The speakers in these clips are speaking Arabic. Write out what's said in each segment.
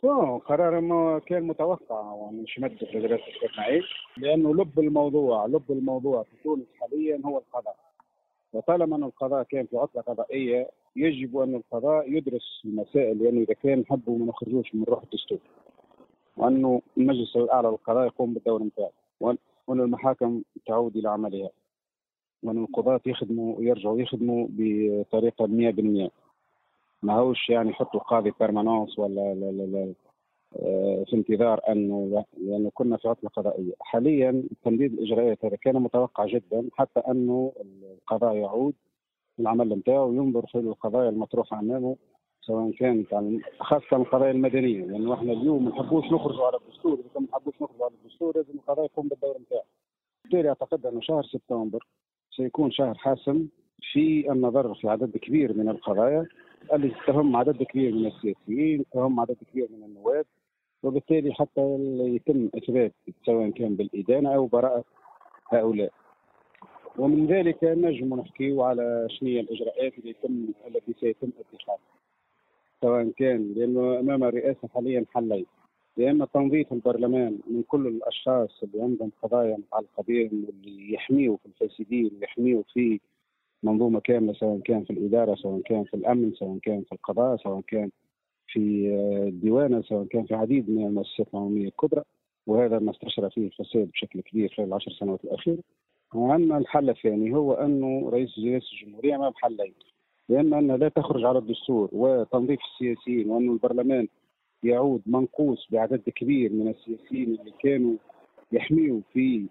قرار ما كان متوقع ومش مد في الإجراءات الاستثنائية، لأنه لب الموضوع في تونس حاليا هو القضاء. وطالما أن القضاء كان في عطلة قضائية، يجب أن القضاء يدرس المسائل، لأنه إذا كان نحبوا ما نخرجوش من روح الدستور، وأنه المجلس الأعلى للقضاء يقوم بالدور نتاعه، وأن المحاكم تعود إلى عملها، وأن القضاة يرجعوا يخدموا بطريقة 100%. ما هوش يعني يحطوا قاضي بيرمانونس ولا لا لا لا في انتظار انه، لانه كنا في عطله قضائيه. حاليا تمديد الاجراءات هذا كان متوقع جدا، حتى انه القضاء يعود العمل نتاعو وينظر في القضايا المطروحه امامه، سواء كانت خاصه القضايا المدنيه، لانه احنا اليوم ما نحبوش نخرجوا على الدستور. اذا ما نحبوش نخرجوا على الدستور لازم القضاء يقوم بالدور نتاعو. بالتالي اعتقد انه شهر سبتمبر سيكون شهر حاسم في النظر في عدد كبير من القضايا اللي تهم عدد كبير من السياسيين، تهم عدد كبير من النواب، وبالتالي حتى يتم اثبات سواء كان بالادانه او براءه هؤلاء. ومن ذلك نجم نحكي على شنو هي الاجراءات التي سيتم اتخاذها، سواء كان لانه امام الرئاسه حاليا حلين: يا اما تنظيف البرلمان من كل الاشخاص اللي عندهم قضايا متعلقه بهم واللي يحميوا في الفاسدين، يحميوا في منظومه كامله، سواء كان في الاداره، سواء كان في الامن، سواء كان في القضاء، سواء كان في الديوانه، سواء كان في عديد من المؤسسات العموميه الكبرى، وهذا ما استشرى فيه الفساد بشكل كبير خلال العشر سنوات الاخيره. وعندنا الحل الثاني هو انه رئيس الجمهوريه امام حلين: يا اما ان لا تخرج على الدستور وتنظيف السياسيين، وانه البرلمان يعود منقوص بعدد كبير من السياسيين اللي كانوا يحميوا في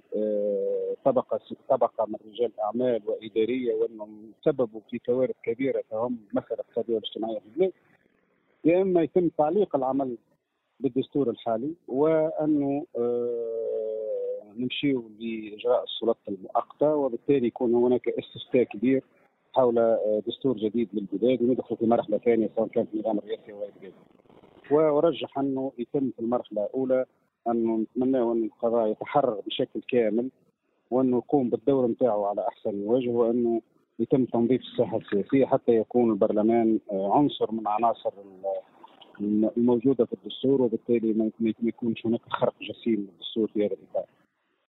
طبقه من رجال اعمال واداريه، وانهم سببوا في كوارث كبيره تهم المساله الاقتصاديه والاجتماعيه في البلاد. يا اما يتم تعليق العمل بالدستور الحالي، وانه نمشيو لاجراء السلطه المؤقته، وبالتالي يكون هناك استفتاء كبير حول دستور جديد للبلاد، وندخل في مرحله ثانيه سواء كان في النظام الرئاسي او غير. وارجح انه يتم في المرحله الاولى انه نتمنى ان القضاء يتحرر بشكل كامل، وانه يقوم بالدور نتاعو على احسن وجه، وانه يتم تنظيف الساحه السياسيه حتى يكون البرلمان عنصر من عناصر الموجوده في الدستور، وبالتالي ما يكونش هناك خرق جسيم للدستور في هذا الاطار.